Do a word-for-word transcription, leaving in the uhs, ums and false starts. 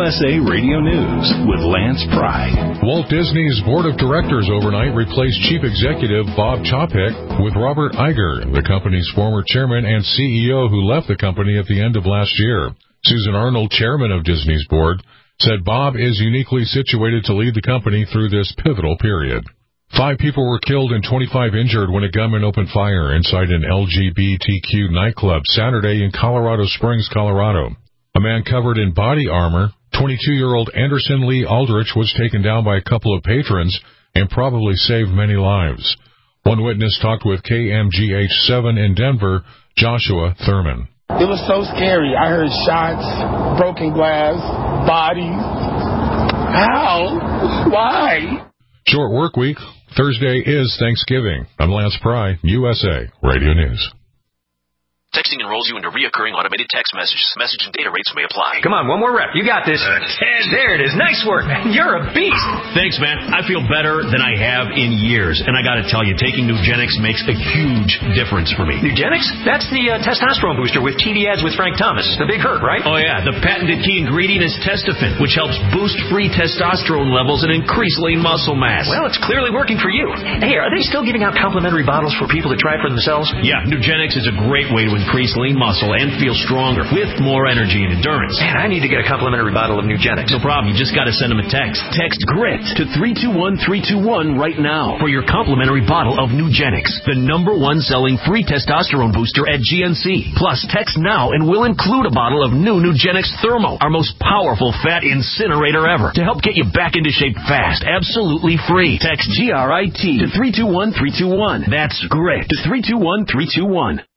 S A Radio News with Lance Pry. Walt Disney's board of directors overnight replaced chief executive Bob Chapek with Robert Iger, the company's former chairman and C E O who left the company at the end of last year. Susan Arnold, chairman of Disney's board, said Bob is uniquely situated to lead the company through this pivotal period. Five people were killed and twenty-five injured when a gunman opened fire inside an L G B T Q nightclub Saturday in Colorado Springs, Colorado. A man covered in body armor, twenty-two-year-old Anderson Lee Aldrich, was taken down by a couple of patrons and probably saved many lives. One witness talked with K M G H seven in Denver, Joshua Thurman. It was so scary. I heard shots, broken glass, bodies. How? Why? Short work week. Thursday is Thanksgiving. I'm Lance Pry, U S A Radio News. Texting enrolls you into reoccurring automated text messages. Message and data rates may apply. Come on, one more rep. You got this. Uh, ten. There it is. Nice work, man. You're a beast. Thanks, man. I feel better than I have in years. And I got to tell you, taking Nugenix makes a huge difference for me. Nugenix? That's the uh, testosterone booster with T V ads with Frank Thomas. The big hurt, right? Oh, yeah. The patented key ingredient is Testofen, which helps boost free testosterone levels and increase lean muscle mass. Well, it's clearly working for you. Hey, are they still giving out complimentary bottles for people to try it for themselves? Yeah, Nugenix is a great way to increase lean muscle and feel stronger with more energy and endurance. Man, I need to get a complimentary bottle of Nugenix. No problem. You just got to send them a text. Text GRIT to three two one three two one right now for your complimentary bottle of Nugenix, the number one selling free testosterone booster at G N C. Plus, text now and we'll include a bottle of new Nugenix Thermo, our most powerful fat incinerator ever, to help get you back into shape fast, absolutely free. Text G R I T to three two one three two one. That's GRIT to three two one three two one.